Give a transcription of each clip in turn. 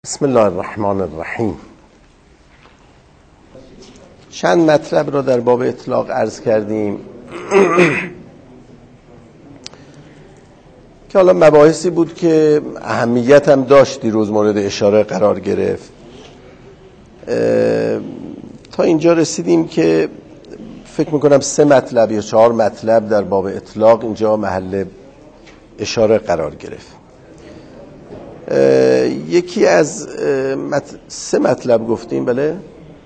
بسم الله الرحمن الرحیم. چند مطلب را در باب اطلاق عرض کردیم که حالا مباحثی بود که اهمیت هم داشت، دیروز مورد اشاره قرار گرفت. تا اینجا رسیدیم که فکر میکنم 3 مطلب یا 4 مطلب در باب اطلاق اینجا محل اشاره قرار گرفت. یکی از 3 مطلب گفتیم، بله.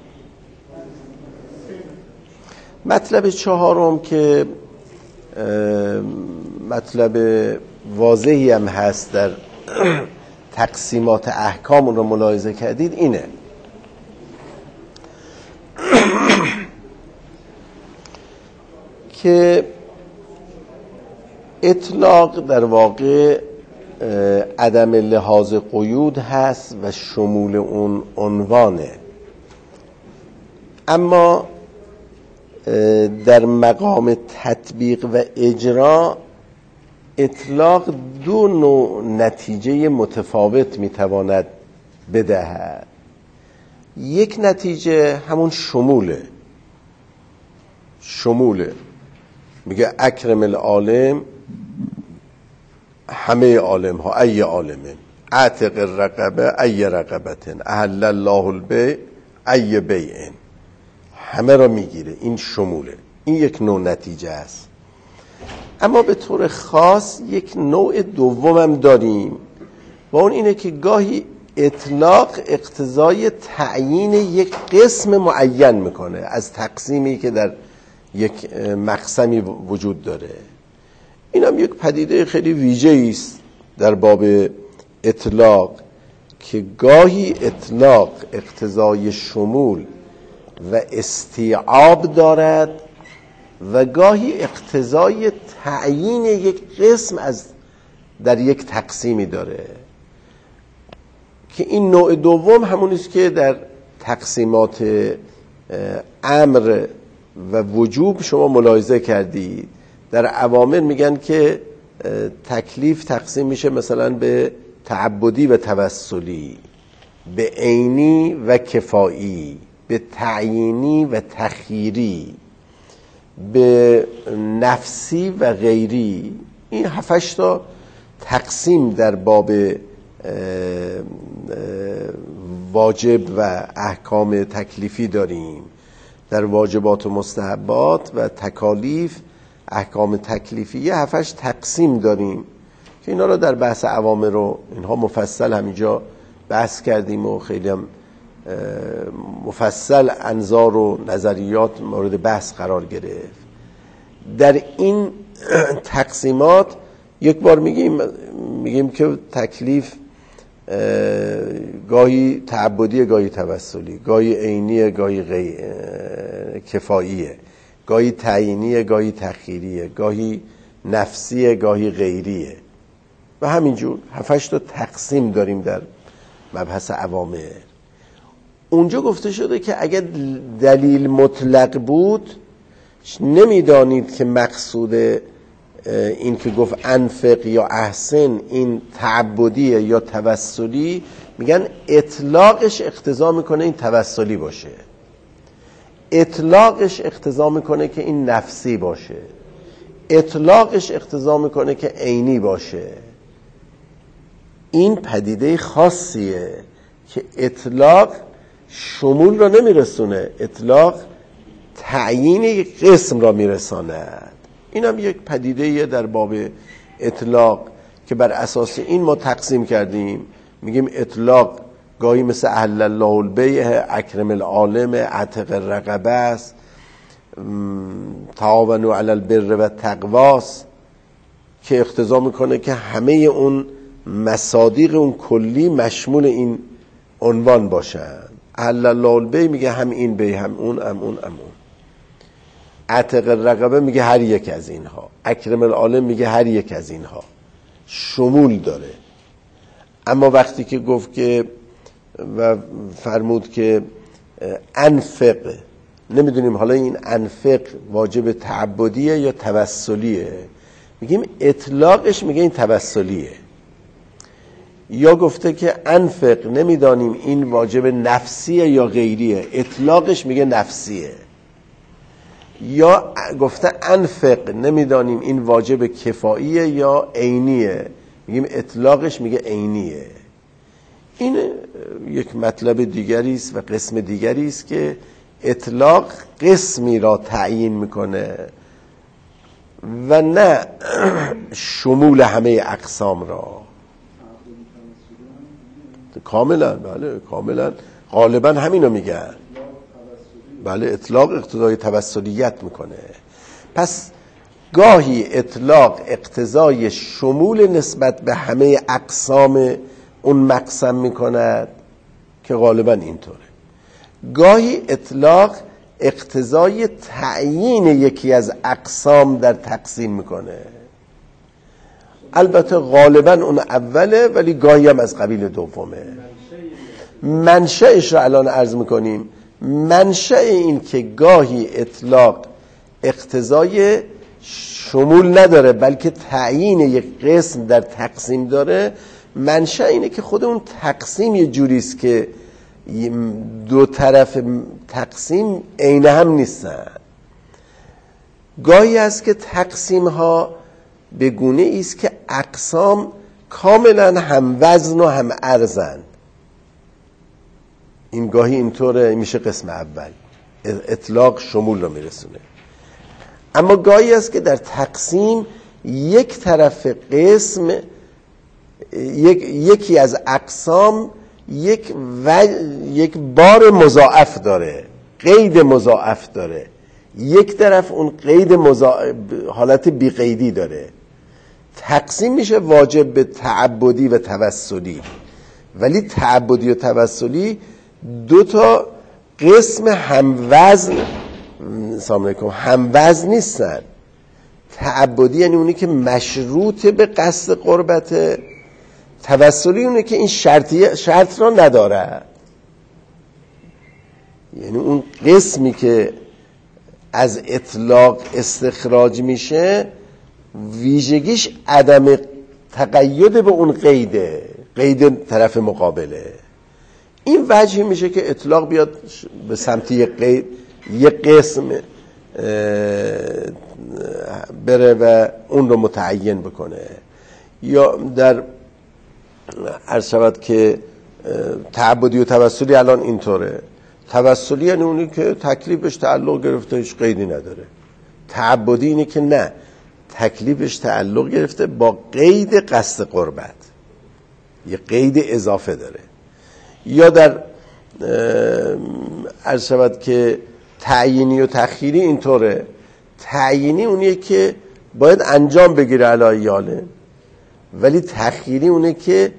مطلب 4م که مطلب واضحی هم هست در تقسیمات احکام، اون رو ملاحظه کردید، اینه که اطلاق در واقع عدم لحاظ قیود هست و شمول اون عنوانه، اما در مقام تطبیق و اجرا اطلاق 2 نوع نتیجه متفاوت میتواند بدهد. یک نتیجه همون شموله، میگه اکرم العالم، همه عالم ها، ای عالمین، اعتق الرقبه ای رقبتن، احل الله البیع ای بیعن، همه را میگیره. این شموله، این یک نوع نتیجه است. اما به طور خاص یک نوع دوم هم داریم و اون اینه که گاهی اطلاق اقتضای تعیین یک قسم معین میکنه از تقسیمی که در یک مقسمی وجود داره. این هم یک پدیده خیلی ویژه‌ای است در باب اطلاق که گاهی اطلاق اقتضای شمول و استیعاب دارد و گاهی اقتضای تعیین یک قسم در یک تقسیمی داره، که این نوع دوم همون است که در تقسیمات امر و وجوب شما ملاحظه کردید. در اوامر میگن که تکلیف تقسیم میشه مثلا به تعبدی و توسلی، به عینی و کفایی، به تعیینی و تخییری، به نفسی و غیری. این 7-8 تا تقسیم در باب واجب و احکام تکلیفی داریم. در واجبات و مستحبات و تکالیف، احکام تکلیفی 7-8 تقسیم داریم که اینا رو در بحث اوامر رو اینها مفصل همینجا بحث کردیم و خیلی هم مفصل انظار و نظریات مورد بحث قرار گرفت. در این تقسیمات یک بار میگیم که تکلیف گاهی تعبدیه، گاهی توسلی، گاهی عینیه، گاهی کفاییه، گاهی تعیینیه، گاهی تخییریه، گاهی نفسیه، گاهی غیریه و همینجور 7-8 تا تقسیم داریم در مبحث اوامر. اونجا گفته شده که اگر دلیل مطلق بود نمیدانید که مقصود این که گفت انفق یا احسن این تعبدیه یا توسلی، میگن اطلاقش اقتضا میکنه این توسلی باشه، اطلاقش اقتضا میکنه که این نفسی باشه، اطلاقش اقتضا میکنه که عینی باشه. این پدیده خاصیه که اطلاق شمول را نمیرسونه، اطلاق تعیین یک قسم را میرساند. این هم یک پدیده در باب اطلاق که بر اساس این ما تقسیم کردیم. میگیم اطلاق گاهی مثل احل الله البیع، اکرم العالم، اعتق الرقبه است، تعاونوا علی البر و التقوا که اقتضا میکنه که همه اون مصادیق اون کلی مشمول این عنوان باشن. احل الله البیع میگه هم این بیع، هم اون، هم اون، هم اون. اعتق الرقبه میگه هر یک از اینها. اکرم العالم میگه هر یک از اینها، شمول داره. اما وقتی که گفت که و فرمود که انفق، نمیدونیم حالا این انفق واجب تعبدیه یا توسلیه، میگیم اطلاقش میگه این توسلیه. یا گفته که انفق نمیدانیم این واجب نفسیه یا غیریه، اطلاقش میگه نفسیه. یا گفته انفق نمیدانیم این واجب کفاییه یا عینیه، میگیم اطلاقش میگه عینیه. این یک مطلب دیگری است و قسم دیگری است که اطلاق قسمی را تعیین میکنه و نه شمول همه اقسام را. کاملا، بله کاملا، غالبا همینو میگن. بله اطلاق اقتضای توسلیت میکنه. پس گاهی اطلاق اقتضای شمول نسبت به همه اقسام اون مقسم میکند که غالبا اینطوره. گاهی اطلاق اقتضای تعیین یکی از اقسام در تقسیم میکنه. البته غالبا اون اوله، ولی گاهی هم از قبیل دومه. منشأش رو الان عرض میکنیم. منشأ این که گاهی اطلاق اقتضای شمول نداره بلکه تعیین یک قسم در تقسیم داره، منشأ اینه که خود اون تقسیم یه جوریست که دو طرف تقسیم عین هم نیستن. گاهی است که تقسیم ها به گونه است که اقسام کاملا هم وزن و هم ارزن. این گاهی اینطوره، میشه قسم اول، اطلاق شمول رو میرسونه. اما گاهی است که در تقسیم یک طرف قسم، یکی از اقسام یک بار مضاعف داره، قید مضاعف داره، یک طرف اون قید حالت بی قیدی داره. تقسیم میشه واجب به تعبدی و توسلی، ولی تعبدی و توسلی دو تا قسم هموزن هموزن نیستن. تعبدی یعنی اونی که مشروط به قصد قربته، توسلی اونه که این شرط را نداره. یعنی اون قسمی که از اطلاق استخراج میشه ویژگیش عدم تقید به اون قیده، قید طرف مقابله. این وجهی میشه که اطلاق بیاد به سمت یک قسم بره و اون رو متعین بکنه. یا در عرض شود که تعبدی و توسلی الان اینطوره. توسلی یعنی اونی که تکلیفش تعلق گرفته هیچ قیدی نداره. تعبدی اینه که نه، تکلیفش تعلق گرفته با قید قصد قربت، یه قید اضافه داره. یا در عرض شود که تعیینی و تخییری اینطوره. تعیینی اونیه که باید انجام بگیره علایاله، ولی تخییری اونه که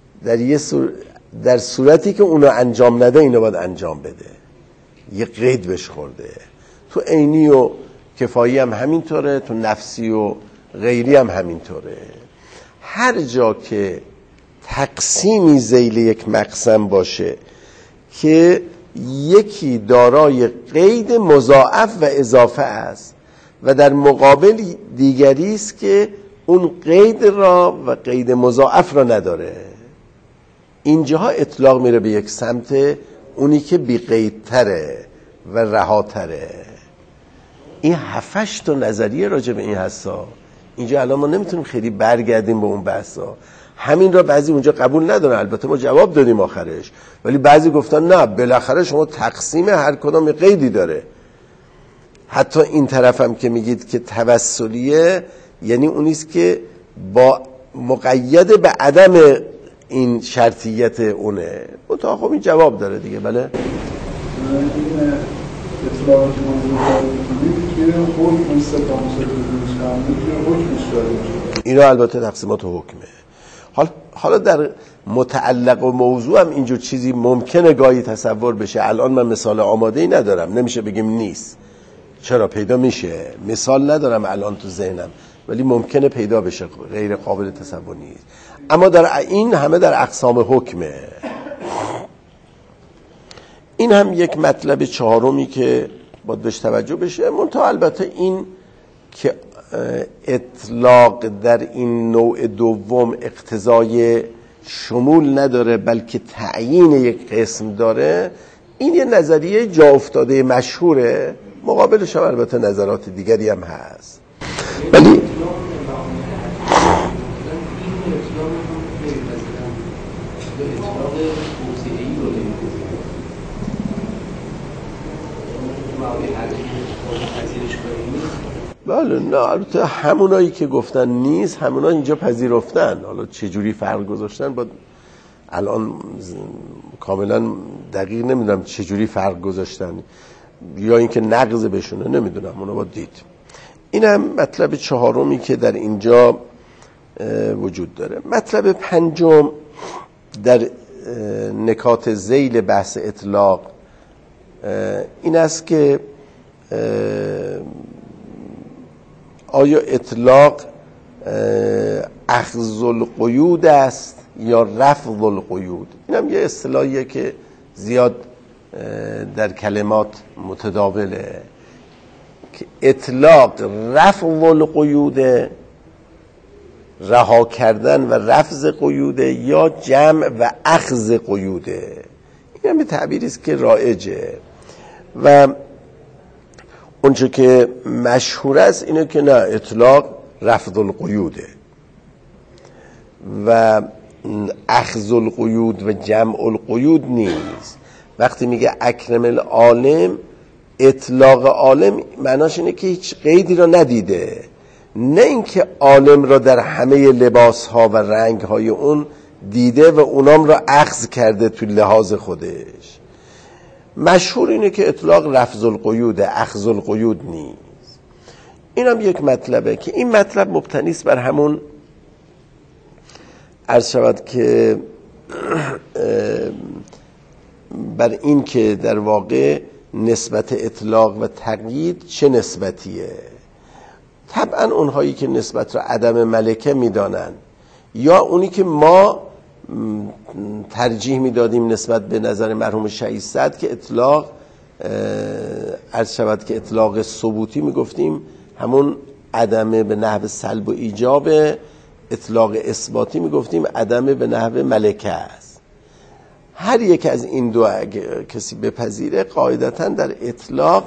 در صورتی که اونو انجام نده اینو باید انجام بده، یه قید بهش خورده. تو عینی و کفایی هم همینطوره، تو نفسی و غیری هم همینطوره. هر جا که تقسیمی ذیل یک مقسم باشه که یکی دارای قید مضاعف و اضافه است و در مقابل دیگری است که اون قید را و قید مضاعف را نداره، اینجاها اطلاق میره به یک سمت، اونی که بی قیدتره و رهاتره. این 7-8 تا نظریه راجع به این هستا. اینجا الان ما نمیتونیم خیلی برگردیم به اون بحثا. همین را بعضی اونجا قبول ندارن، البته ما جواب دادیم آخرش، ولی بعضی گفتن نه، بالاخره شما تقسیم هر کدام قیدی داره. حتی این طرف هم که میگید که توسلیه، یعنی اونیست که با مقید به عدم این شرطیت اونه. منتها خب این جواب داره دیگه. بله این اطلاعات موضوع که حکم استفاده اینا البته تقسیمات حکمه. حالا در متعلق و موضوع هم اینجور چیزی ممکنه گاهی تصور بشه. الان من مثال آماده‌ای ندارم، نمیشه بگیم نیست. چرا پیدا میشه؟ مثال ندارم الان تو ذهنم، ولی ممکنه پیدا بشه، غیر قابل تصور نیست. اما در این همه در اقسام حکمه. این هم یک مطلب چهارمی که باید بهش توجه بشه. منتها البته این که اطلاق در این نوع دوم اقتضای شمول نداره بلکه تعیین یک قسم داره، این یه نظریه جا افتاده مشهوره. مقابلش هم البته نظرات دیگری هم هست. ولی بله نه، البته همونایی که گفتن نیست همونا اینجا پذیرفتن. حالا چجوری فرق گذاشتن با الان کاملا دقیق نمیدونم چجوری فرق گذاشتن یا اینکه نقض بشونه نمیدونم، اونو باید دید. این هم مطلب چهارمی که در اینجا وجود داره. مطلب پنجم در نکات ذیل بحث اطلاق این است که آیا اطلاق اخذ القیود است یا رفض القیود؟ این هم یه اصطلاحیه که زیاد در کلمات متداوله که اطلاق رفض القیود، رها کردن و رفض قیوده، یا جمع و اخذ قیوده. این هم تعبیری است که رایجه و اونچه که مشهور است اینه که نه، اطلاق رفض القیوده و اخذ القیود و جمع القیود نیست. وقتی میگه اکرم العالم، اطلاق عالم معناش اینه که هیچ قیدی را ندیده، نه اینکه عالم را در همه لباس ها و رنگ های اون دیده و اونام را اخذ کرده تو لحاظ خودش. مشهور اینه که اطلاق رفض القیود، اخذ القیود نیست. این هم یک مطلبه که این مطلب مبتنی است بر همون عرض شود که بر این که در واقع نسبت اطلاق و تقیید چه نسبتیه. طبعا اونهایی که نسبت را عدم ملکه میدانن یا اونی که ما ترجیح میدادیم نسبت به نظر مرحوم شهیدصدر که اطلاق عرض شود که اطلاق ثبوتی میگفتیم همون عدم به نحو سلب و ایجاب، اطلاق اثباتی میگفتیم عدم به نحو ملکه است. هر یک از این دو کسی بپذیره قاعدتا در اطلاق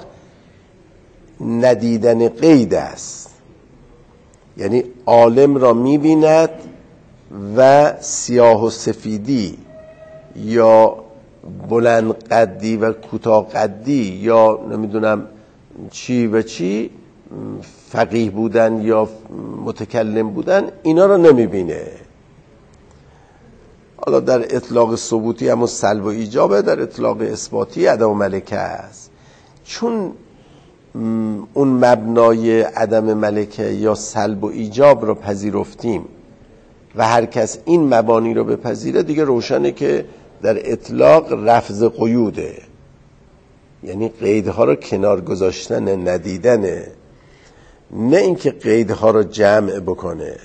ندیدن قید است، یعنی عالم را میبیند و سیاه و سفیدی یا بلند قدی و کوتاه قدی یا نمیدونم چی و چی، فقیه بودن یا متکلم بودن، اینا را نمیبینه. حالا در اطلاق ثبوتی همون سلب و ایجابه، در اطلاق اثباتی عدم و ملکه است. چون اون مبنای عدم ملکه یا سلب و ایجاب رو پذیرفتیم و هر کس این مبانی رو بپذیره، دیگه روشنه که در اطلاق رفض قیوده، یعنی قیدها رو کنار گذاشتن، ندیدنه، نه اینکه قیدها رو جمع بکنه.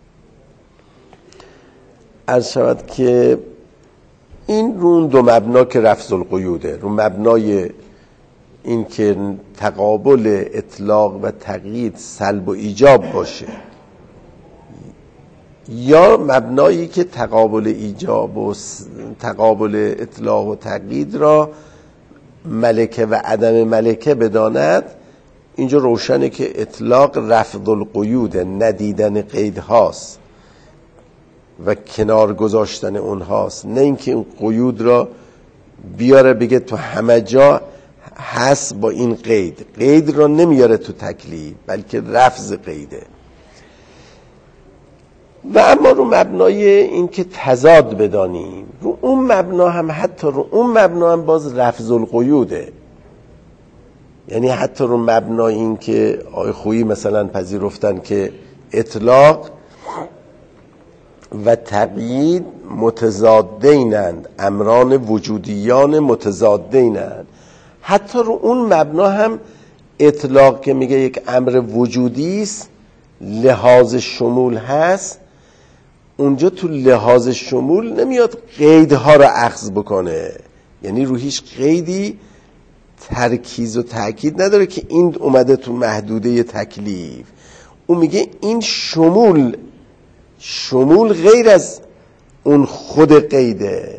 عرض شود که این رو دو مبنا که رفض القیوده، رو مبنای این که تقابل اطلاق و تقیید سلب و ایجاب باشه، یا مبنایی که تقابل ایجاب و تقابل اطلاق و تقیید را ملکه و عدم ملکه بداند، اینجا روشنه که اطلاق رفض القیود، ندیدن قید هاست و کنار گذاشتن اونهاست، نه اینکه اون قیود را بیاره بگه تو همه جا هست با این قید را نمیاره تو تکلیف، بلکه رفض قیده. و اما رو مبنای این که تضاد بدانیم، رو اون مبنا هم، حتی رو اون مبنا هم باز رفض القیوده، یعنی حتی رو مبنای این که آقای خویی مثلا پذیرفتن که اطلاق و تقیید متضادینند، امران وجودیان متضادینند، حتی رو اون مبنا هم اطلاق که میگه یک امر وجودی است، لحاظ شمول هست، اونجا تو لحاظ شمول نمیاد قیدها رو اخذ بکنه، یعنی رو هیچ قیدی ترکیز و تأکید نداره که این اومده تو محدوده تکلیف. اون میگه این شمول غیر از اون خود قیده.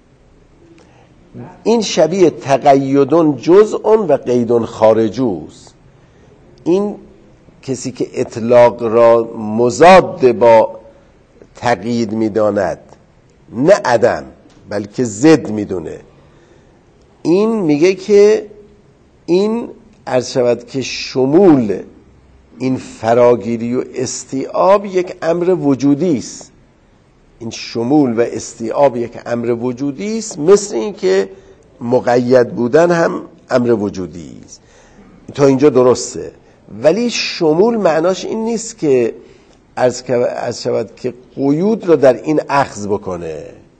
این شبیه تقیدون جزء و قیدون خارجوست. این کسی که اطلاق را مضاد با تقیید میداند، نه عدم بلکه ضد میدونه، این میگه که این عرض شود که شمول این فراگیری و استیعاب یک امر وجودی است. این شمول و استیعاب یک امر وجودی است، مثل این که مقید بودن هم امر وجودی است. تا اینجا درسته، ولی شمول معناش این نیست که عرض شود که قیود رو در این اخذ بکنه.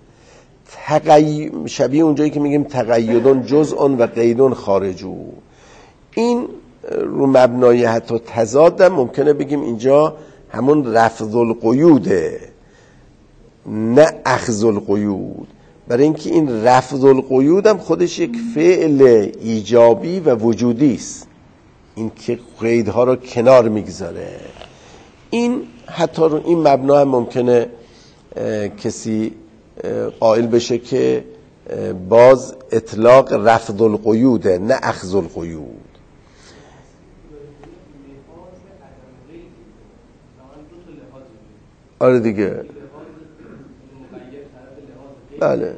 شبیه اونجایی که میگیم تقیدون جزء و قیدون خارجو، این رو مبنای حتی تضاد هم ممکنه بگیم اینجا همون رفض القیوده، نه اخذ القیود. برای اینکه این رفض القیود هم خودش یک فعل ایجابی و وجودی است، این که قیدها رو کنار میگذاره. این حتی رو این مبنا هم ممکنه کسی قائل بشه که باز اطلاق رفض القیوده، نه اخذ القیود. آره دیگه، بله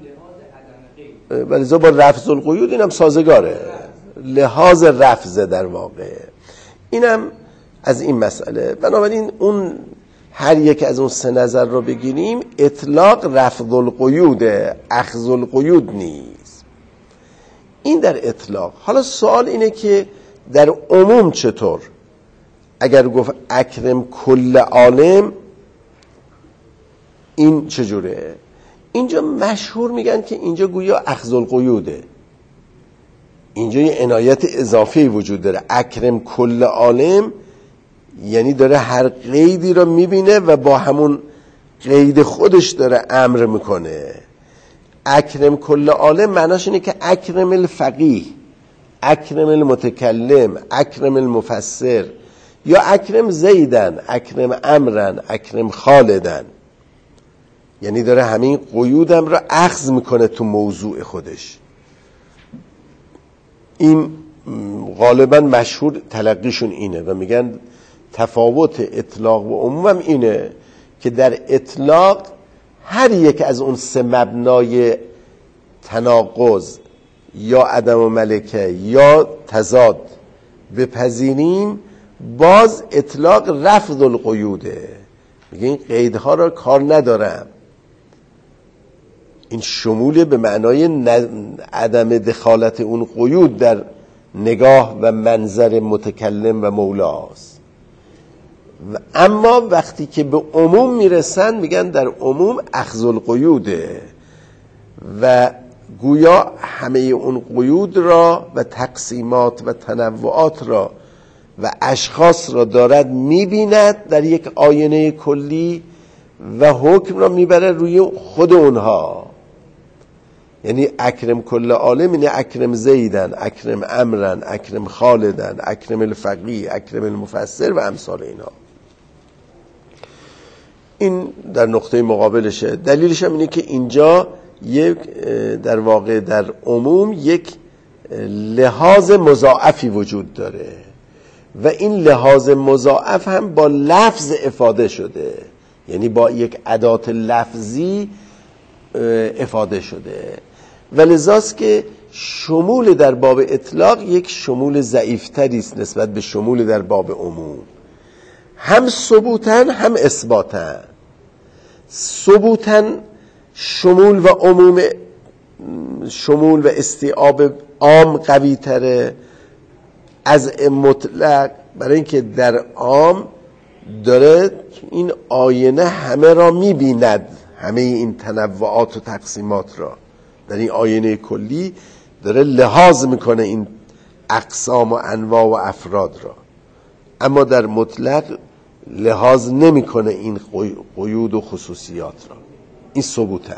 ولی با رفض القیود اینم سازگاره، لحاظ رفضه در واقع. اینم از این مسئله. بنابراین اون هر یک از اون سه نظر رو بگیریم، اطلاق رفض القیوده، اخذ القیود نیست. این در اطلاق. حالا سوال اینه که در عموم چطور؟ اگر گفت اکرم کل عالم، این چجوره؟ اینجا مشهور میگن که اینجا گویا اخذ القیوده، اینجا یه عنایت اضافی وجود داره. اکرم کل عالم یعنی داره هر قیدی رو میبینه و با همون قید خودش داره امر میکنه. اکرم کل عالم معناش اینه که اکرم الفقیه، اکرم المتکلم، اکرم المفسر، یا اکرم زیدن، اکرم امرن، اکرم خالدن. یعنی داره همین قیودم رو اخذ میکنه تو موضوع خودش. این غالبا مشهور تلقیشون اینه و میگن تفاوت اطلاق و عموم هم اینه که در اطلاق هر یک از اون سه مبنای تناقض یا عدم و ملکه یا تضاد بپذیریم، باز اطلاق رفض القیوده، میگه این قیدها را کار ندارم. این شمول به معنای عدم دخالت اون قیود در نگاه و منظر متکلم و مولاست. اما وقتی که به عموم میرسن میگن در عموم اخذ القیوده و گویا همه اون قیود را و تقسیمات و تنوعات را و اشخاص را دارد میبیند در یک آینه کلی و حکم را میبره روی خود اونها. یعنی اکرم کل عالم یعنی اکرم زیدن، اکرم امرن، اکرم خالدن، اکرم الفقیه، اکرم المفسر و امثال اینا. این در نقطه مقابلشه. دلیلش هم اینه که اینجا یک در واقع در عموم یک لحاظ مضاعفی وجود داره و این لحاظ مضاعف هم با لفظ افاده شده، یعنی با یک ادات لفظی افاده شده و لذاست که شمول در باب اطلاق یک شمول ضعیفتری است نسبت به شمول در باب عموم، هم ثبوتن هم اثباتن. ثبوتن شمول و عموم، شمول و استیعاب عام قوی تره از مطلق، برای اینکه در عام داره این آینه همه را میبیند، همه این تنوعات و تقسیمات را در این آینه کلی داره لحاظ میکنه این اقسام و انواع و افراد را، اما در مطلق لحاظ نمیکنه این قیود و خصوصیات را. این ثبوتن.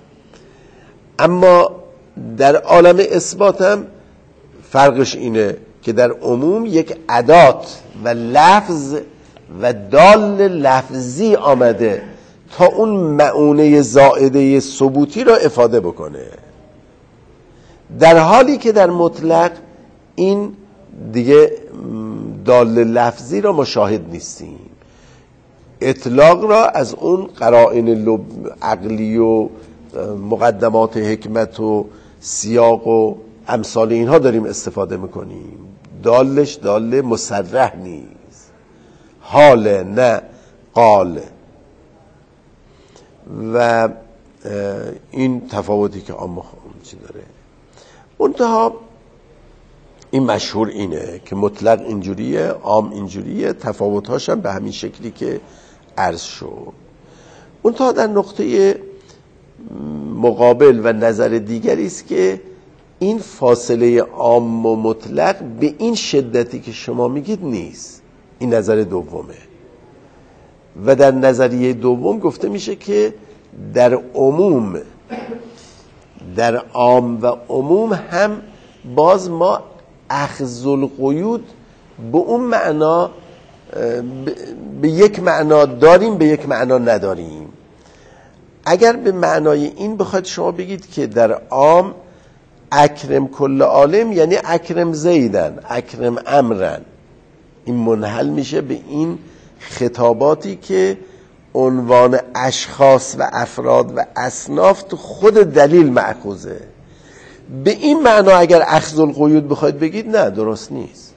اما در عالم اثبات هم فرقش اینه که در عموم یک ادات و لفظ و دال لفظی آمده تا اون معونه زائده ثبوتی را افاده بکنه، در حالی که در مطلق این دیگه دال لفظی را مشاهد نیستیم. اطلاق را از اون قرائن عقلی و مقدمات حکمت و سیاق و امثال اینها داریم استفاده میکنیم. دالش دال مصرح نیست، حال نه قال. و این تفاوتی که عام چی داره. منتها این مشهور اینه که مطلق اینجوریه، عام اینجوریه، تفاوت‌هاش هم به همین شکلی که عرض شد. منتها در نقطه مقابل و نظر دیگری است که این فاصله عام و مطلق به این شدتی که شما میگید نیست. این نظر دومه. و در نظریه دوم گفته میشه که در عموم، در عام و عموم هم باز ما اخذ القیود به اون معنا به یک معنا داریم، به یک معنا نداریم. اگر به معنای این بخواید شما بگید که در عام اکرم کل عالم یعنی اکرم زیدن، اکرم امرن، این منحل میشه به این خطاباتی که عنوان اشخاص و افراد و اصناف تو خود دلیل مأخوذه. به این معنا اگر اخذ القیود بخواید بگید نه، درست نیست.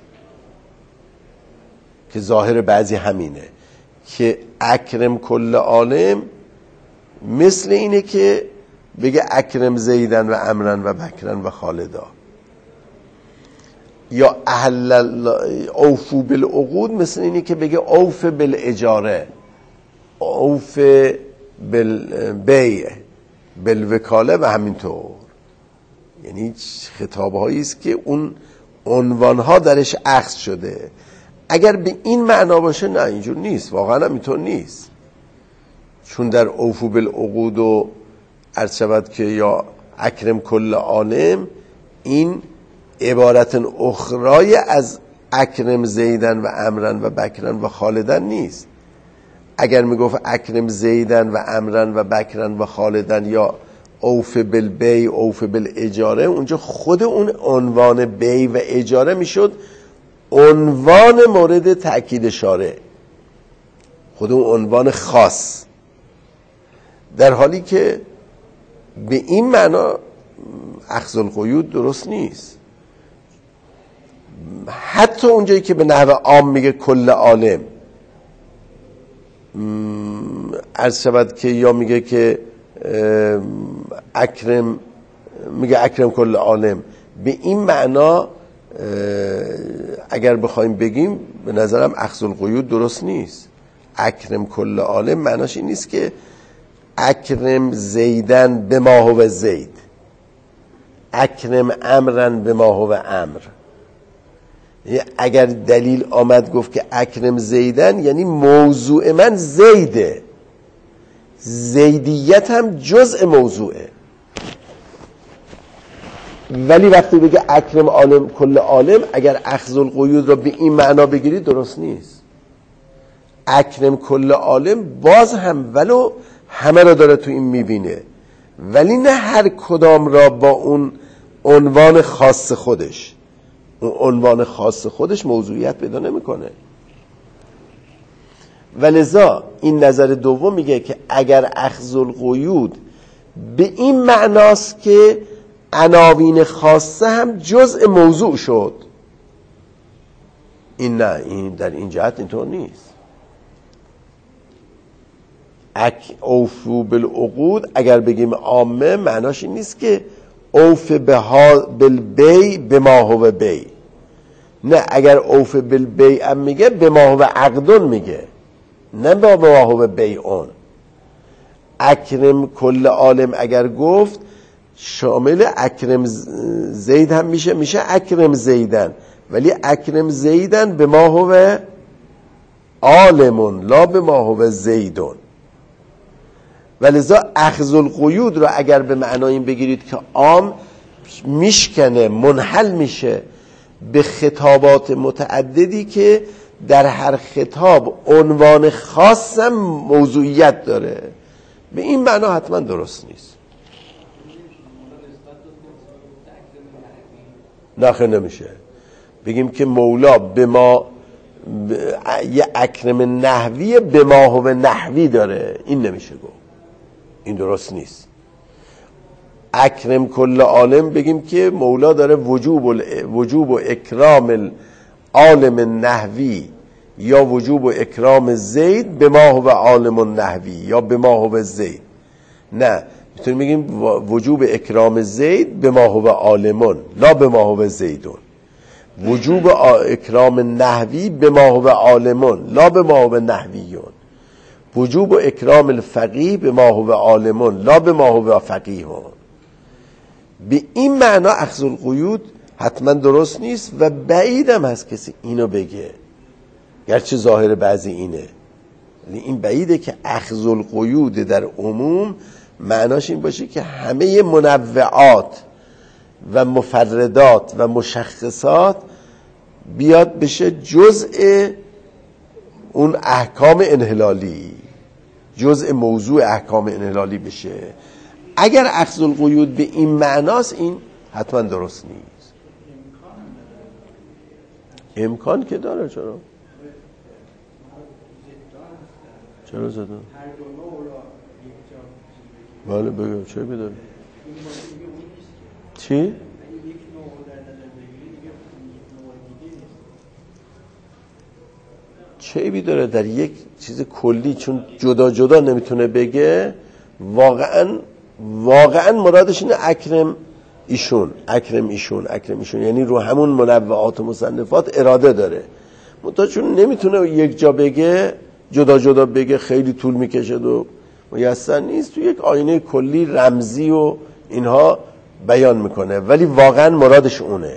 که ظاهر بعضی همینه که اکرم کل عالم مثل اینه که بگه اکرم زیدن و امرن و بکرن و خالدا، یا اوفو بالعقود مثل اینه که بگه اوف بالاجاره، اوف بالبیع، بالوکاله و همینطور. یعنی خطابهایی است که اون عنوانها درش اخذ شده. اگر به این معنا باشه نه، اینجور نیست، واقعا اینطور نیست. چون در اوفو بالعقود و عرض شود که یا اکرم کل عالم این عبارت اخرای از اکرم زیدن و امرن و بکرن و خالدن نیست. اگر میگفت اکرم زیدن و امرن و بکرن و خالدن یا اوف بالبی اوف بالاجاره، اونجا خود اون عنوان بی و اجاره میشد عنوان مورد تأکید شارع، خود اون عنوان خاص، در حالی که به این معنا اخذ القیود درست نیست. حتی اونجایی که به نحو عام میگه کل عالم، عرض شود که یا میگه که اکرم، میگه اکرم کل عالم، به این معنا اگر بخوایم بگیم به نظرم اخذ القیود درست نیست. اکرم کل عالم معناش این نیست که اکرم زیدن به ما هو زید، اکرم امرن به ما هو امر. اگر دلیل آمد گفت که اکرم زیدن یعنی موضوع من زیده، زیدیت هم جزء موضوعه. ولی وقتی بگه اکرم عالم کل عالم، اگر اخذ القیود را به این معنا بگیرید درست نیست. اکرم کل عالم باز هم ولو همه را داره تو این میبینه، ولی نه هر کدام را با اون عنوان خاص خودش. اون عنوان خاص خودش موضوعیت پیدا نمیکنه. ولذا این نظر دوم میگه که اگر اخذ القیود به این معناست که عناوین خاصه هم جزء موضوع شد، این نه، این در این جهت اینطور نیست. اوفو بالعقود اگر بگیم عامه معناش این نیست که اوف بالبی به ما هو بی، نه، اگر اوف بالبی هم میگه به ما هو عقدون میگه، نه به ما هو بیعون. اکرم کل عالم اگر گفت شامل اکرم زید هم میشه اکرم زیدن، ولی اکرم زیدن به ما هو عالمون لا به ما هو زیدون. ولذا اخذ القیود رو اگر به معنای این بگیرید که عام، میشکنه، منحل میشه به خطابات متعددی که در هر خطاب عنوان خاص هم موضوعیت داره. به این معنا حتما درست نیست. نخیر نمیشه بگیم که مولا به ما یه اکرم نحوی به ما هو نحوی داره، این نمیشه گفت، این درست نیست. اکرم کل عالم بگیم که مولا داره وجوب و اکرام العالم نحوی یا وجوب و اکرام زید به ما هو عالم نحوی یا به ما هو زید. نه، میتونیم بگیم وجوب اکرام زید به ما هو عالمون لا به ما هو زیدون، وجوب اکرام نحوی به ما هو عالمون لا به ما هو نحویون، وجوب اکرام الفقیه به ما هو عالمون لا به ما هو فقیهون. به این معنا اخذ القیود حتما درست نیست و بعیدم هست کسی اینو بگه، گرچه ظاهر بعضی اینه، این بعیده که اخذ القیود در عموم معناش این باشه که همه منوعات و مفردات و مشخصات بیاد بشه جزء اون احکام انحلالی، جزء موضوع احکام انحلالی بشه. اگر اخذ القیود به این معناست این حتما درست نیست. امکان که داره. چرا زدن؟ بله بگم چه بیداره؟ چی؟ چه بیداره در یک چیز کلی، چون جدا جدا نمیتونه بگه. واقعا مرادش اینه اکرم ایشون یعنی رو همون منوعات و مصنفات اراده داره، منتها چون نمیتونه یک جا بگه، جدا جدا بگه، خیلی طول میکشه و میسر نیست، تو یک آینه کلی رمزی و اینها بیان میکنه، ولی واقعا مرادش اونه.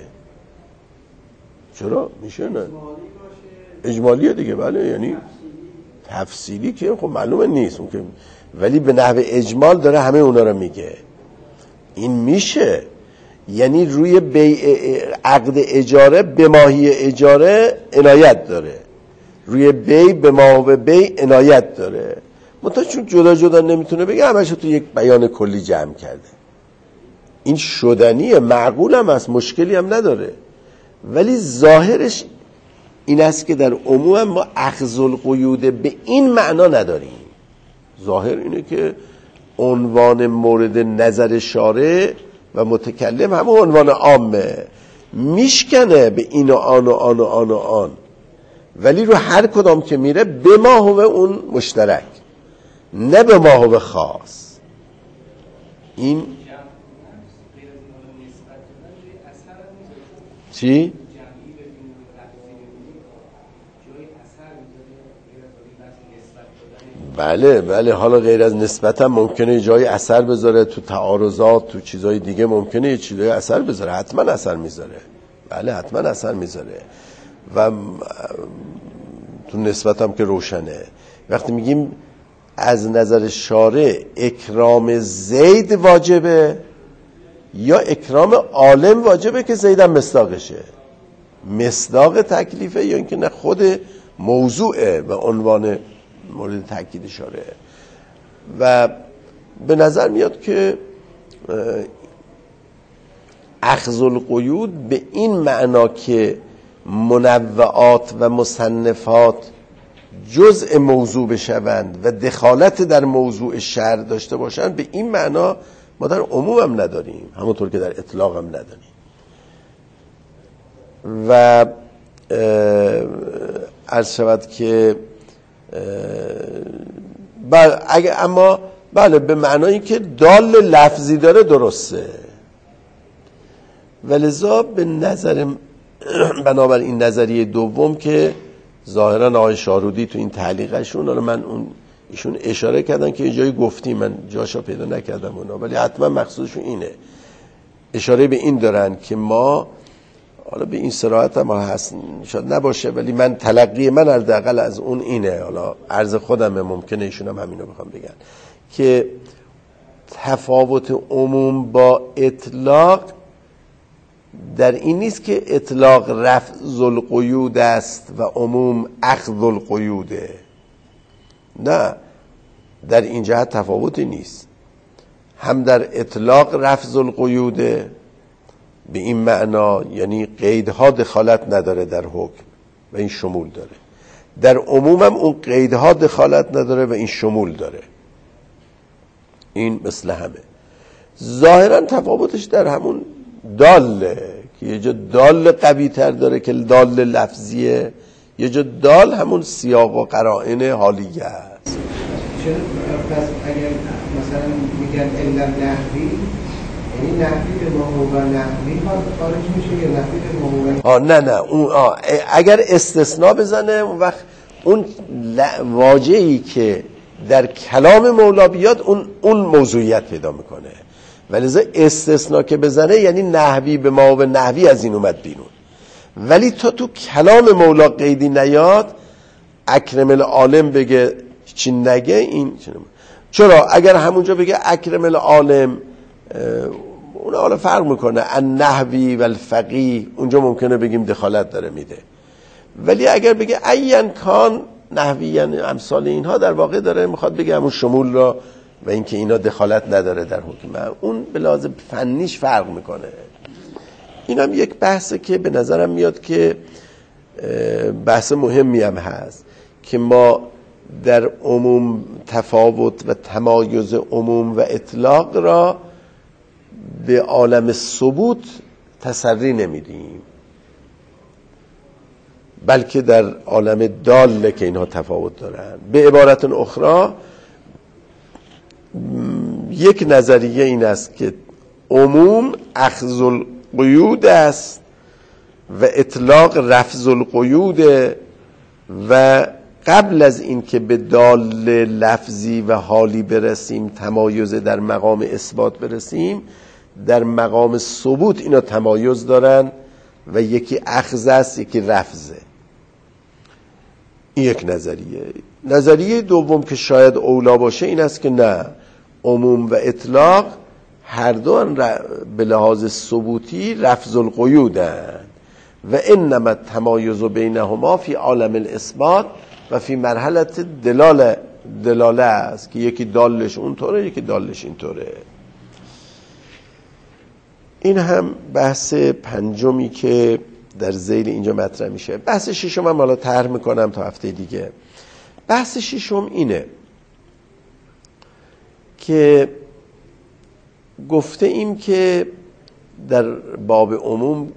چرا؟ میشه نه اجمالیه دیگه، بله، یعنی تفصیلی که خب معلومه نیست ممکن، ولی به نحو اجمال داره همه اونا رو میگه. این میشه، یعنی روی عقد اجاره به ماهی اجاره عنایت داره، روی به ماهی بی عنایت داره، منتها چون جدا جدا نمیتونه بگه همش تو یک بیان کلی جمع کرده. این شدنیه، معقول هم هست، مشکلی هم نداره، ولی ظاهرش این است که در عموم ما اخذ القیود به این معنا نداریم. ظاهر اینه که عنوان مورد نظر شارع و متکلم همون عنوان عامه، میشکنه به این و آن و آن و آن و آن، ولی رو هر کدام که میره به ما هو اون مشترک، نه به ما هو خاص. این چی؟ بله حالا غیر از نسبت هم ممکنه جای اثر بذاره، تو تعارضات، تو چیزای دیگه ممکنه یه چیزای اثر بذاره، حتما اثر میذاره، بله حتما اثر میذاره، و تو نسبت هم که روشنه. وقتی میگیم از نظر شارع اکرام زید واجبه یا اکرام عالم واجبه که زیدم مصداقشه، مصداق تکلیفه یا اینکه نه خود موضوعه و عنوان مورد تاکید شارع. و به نظر میاد که اخذ القیود به این معنا که منوعات و مصنفات جزء موضوع بشوند و دخالت در موضوع شرع داشته باشند، به این معنا ما در عموم هم نداریم، همونطور که در اطلاق هم نداریم. و عرض شود که اما بله به معنایی که دال لفظی داره درسته، ولذا به نظر بنابر این نظریه دوم که ظاهرا آقای شارودی تو این تعلیقشون، حالا من ایشون اشاره کردن که جایی گفتیم، من جاشا پیدا نکردم اونا، ولی حتما مقصودشون اینه، اشاره به این دارن که ما، حالا به این صراحت هم هست شاید نباشه، ولی من تلقی من حداقل از اون اینه، حالا عرض خودمه، ممکنه ایشون هم همینو بخوام بگن، که تفاوت عموم با اطلاق در این نیست که اطلاق رفع القیود است و عموم اخذ القیوده، نه، در این جهت تفاوتی نیست، هم در اطلاق رفض القیوده به این معنا، یعنی قیدها دخالت نداره در حکم و این شمول داره، در عموم هم اون قیدها دخالت نداره و این شمول داره. این مثل همه. ظاهرا تفاوتش در همون داله که یه جا دال قوی تر داره که دال لفظیه، یه جا دال همون سیاق و قرائن حالیه است. چرا پس اگر مثلا میگن علم نحوی، یعنی نحوی به ما هو نحوی خارج میشه یا نحوی به ما هو؟ نه اون اگر استثناء بزنه اون وقت اون واژه‌ای که در کلام مولا بیاد اون موضوعیت پیدا میکنه، ولذا استثناء که بزنه یعنی نحوی به ما و نحوی از این اومد بیرون. ولی تو کلام مولا قیدی نیاد، اکرم العالم بگه چی نگه، این چرا اگر همونجا بگه اکرم العالم اون حالا فرق میکنه، النحوی و الفقیه اونجا ممکنه بگیم دخالت داره میده، ولی اگر بگه ایان کان نحوی یعنی امثال اینها، در واقع داره میخواد بگه همون شمول را و اینکه اینا دخالت نداره در حکم، اون به لحاظ فنیش فرق میکنه. این هم یک بحثه که به نظرم میاد که بحث مهمی هم هست که ما در عموم تفاوت و تمایز عموم و اطلاق را به عالم ثبوت تسری نمیدیم، بلکه در عالم داله که اینها تفاوت دارن. به عبارت اخرى یک نظریه این است که عموم اخذ القیود است و اطلاق رفض القیود، و قبل از این که به دال لفظی و حالی برسیم، تمایز در مقام اثبات برسیم، در مقام ثبوت اینا تمایز دارن و یکی اخذ است یکی رفضه. این یک نظریه. نظریه دوم که شاید اولا باشه این است که نه، عموم و اطلاق هر دو به لحاظ ثبوتی رفض القیودند و انما تمایز بینهما فی عالم الاثبات و فی مرحله دلاله است که یکی دالش اونطوره یکی دالش اینطوره. این هم بحث پنجمی که در ذیل اینجا مطرح میشه. بحث ششم هم حالا طرح میکنم تا هفته دیگه. بحث ششم اینه که گفته ایم که در باب عموم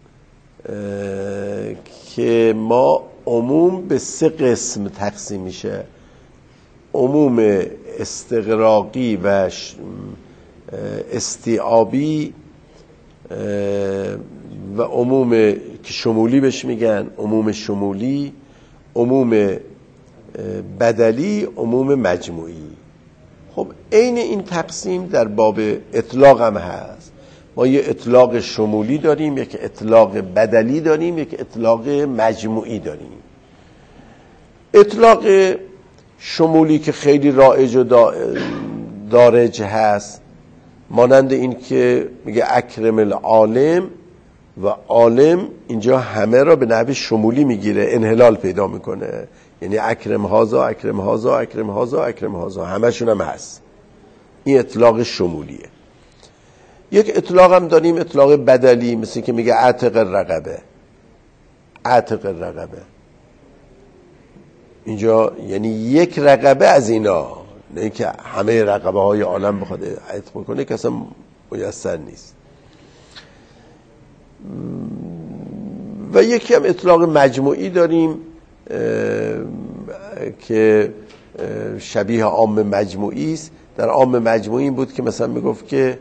که ما عموم به 3 قسم تقسیم میشه: عموم استغراقی و استیعابی و عموم که شمولی بهش میگن، عموم شمولی، عموم بدلی، عموم مجموعی. خب عین این تقسیم در باب اطلاق هم هست. ما یه اطلاق شمولی داریم، یک اطلاق بدلی داریم، یک اطلاق مجموعی داریم. اطلاق شمولی که خیلی رایج و دارج هست، مانند این که میگه اکرم العالم، و عالم اینجا همه را به نحو شمولی میگیره، انحلال پیدا میکنه، یعنی اکرم هازا، اکرم هازا، اکرم هازا، اکرم هازا، همشون هم هست. این اطلاق شمولیه. یک اطلاق هم داریم اطلاق بدلی، مثل که میگه اعتق الرقبه. اعتق الرقبه اینجا یعنی یک رقبه از اینا، نه که همه رقبه های عالم بخواد عتق کنه که اصلا میسر نیست. و یکی هم اطلاق مجموعی داریم که شبیه عام مجموعی است. در عام مجموعی این بود که مثلا میگفت که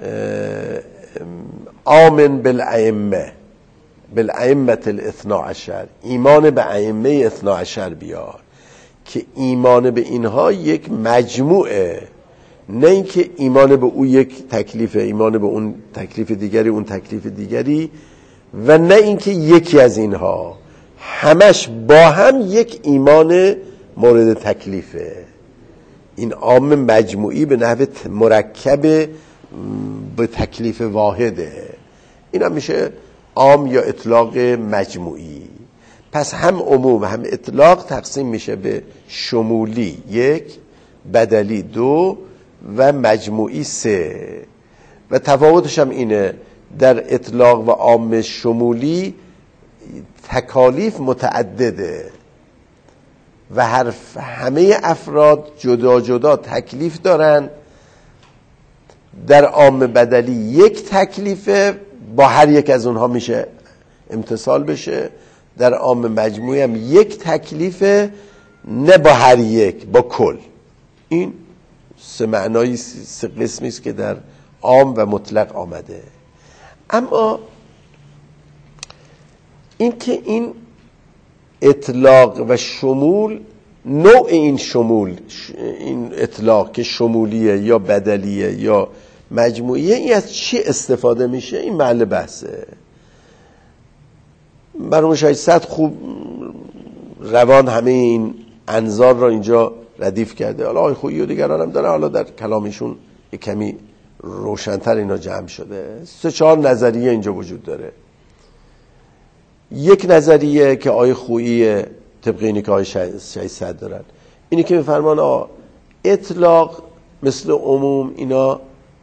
آمن بالائمه، بالائمه الاثنا عشر، ایمان به ائمه اثنا عشر بیار، که ایمان به اینها یک مجموعه، نه اینکه ایمان به او یک تکلیفه، ایمان به اون تکلیف دیگری، اون تکلیف دیگری، و نه اینکه یکی از اینها، همش با هم یک ایمان مورد تکلیفه. این عام مجموعی به نحو مرکب به تکلیف واحده. این هم میشه عام یا اطلاق مجموعی. پس هم عموم هم اطلاق تقسیم میشه به شمولی یک، بدلی 2 و مجموعی 3. و تفاوتش هم اینه، در اطلاق و عام شمولی تکالیف متعدده و همه افراد جدا جدا تکلیف دارن. در عام بدلی یک تکلیفه، با هر یک از اونها میشه امتصال بشه. در عام مجموعی هم یک تکلیفه، نه با هر یک، با کل. این سه معنایی، سه قسمی است که در عام و مطلق آمده. اما این که این اطلاق و شمول، نوع این شمول، این اطلاق که شمولیه یا بدلیه یا مجموعیه، این از چی استفاده میشه؟ این محل بحثه. مرحوم شهید صدر خوب روان همه این انظار را اینجا ردیف کرده. حالا آقای خویی و دیگران هم داره، حالا در کلامشون یک کمی روشن‌تر اینا جمع شده. 3-4 نظریه اینجا وجود داره. یک نظریه که آقای خویی طبق اینی که آقای شهید صدر دارن، اینی که میفرمان اطلاق مثل عموم اینا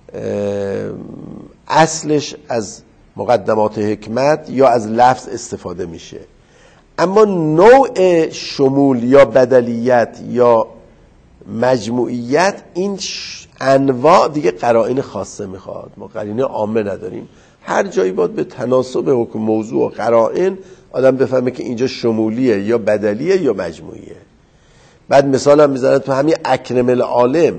اصلش از مقدمات حکمت یا از لفظ استفاده میشه، اما نوع شمول یا بدلیت یا مجموعیت، این انواع دیگه قرائن خاصه میخواد. ما قرینه عامه نداریم. هر جایی باید به تناسب حکم موضوع و قرائن آدم بفهمه که اینجا شمولیه یا بدلیه یا مجموعیه. بعد مثال هم میزنه تو همین اکرم العالم،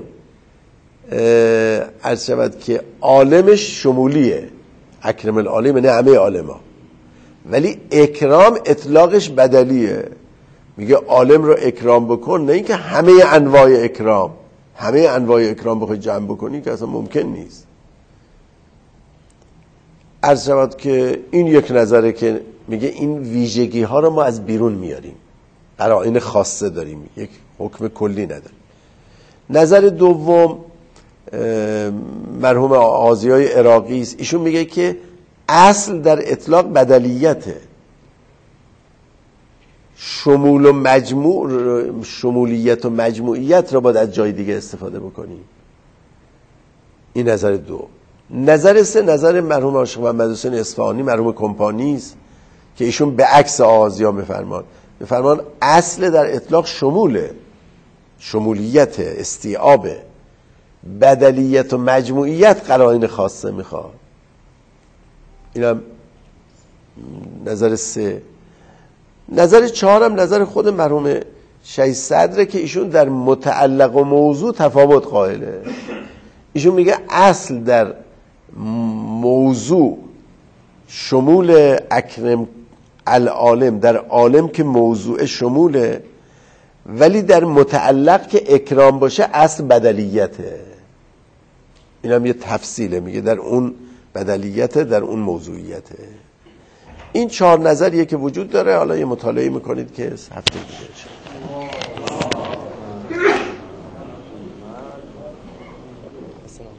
عرض شود که عالمش شمولیه، اکرم العالم نه همه عالما، ولی اکرام اطلاقش بدلیه. میگه عالم رو اکرام بکن، نه اینکه همه انواع اکرام، همه انواع اکرام بخوای جمع بکنی که اصلا ممکن نیست. عرض شود که این یک نظره که میگه این ویژگی ها رو ما از بیرون میاریم، قرائن خاصه داریم، یک حکم کلی نداریم. نظر دوم مرحوم آزیای عراقی است. ایشون میگه که اصل در اطلاق بدلیته، شمول و مجموع، شمولیت و مجموعیت را باید از جای دیگه استفاده بکنیم. این نظر دو. نظر سه نظر مرحوم عاشق محمد حسین اصفهانی، مرحوم کمپانی است که ایشون به عکس آزیا میفرمان اصل در اطلاق شموله، شمولیت، استیعابه، بدلیت و مجموعیت قرائن خاصه میخواد. اینم نظر سه. نظر چهارم نظر خود مرحوم شهید صدره که ایشون در متعلق و موضوع تفاوت قائله. ایشون میگه اصل در موضوع شمول اکرم العالم، در عالم که موضوع شموله، ولی در متعلق که اکرام باشه اصل بدلیته. این هم یه تفصیله، میگه در اون بدلیته، در اون موضوعیته. این 4 نظریه که وجود داره. حالا یه مطالعه میکنید که هفته دیگه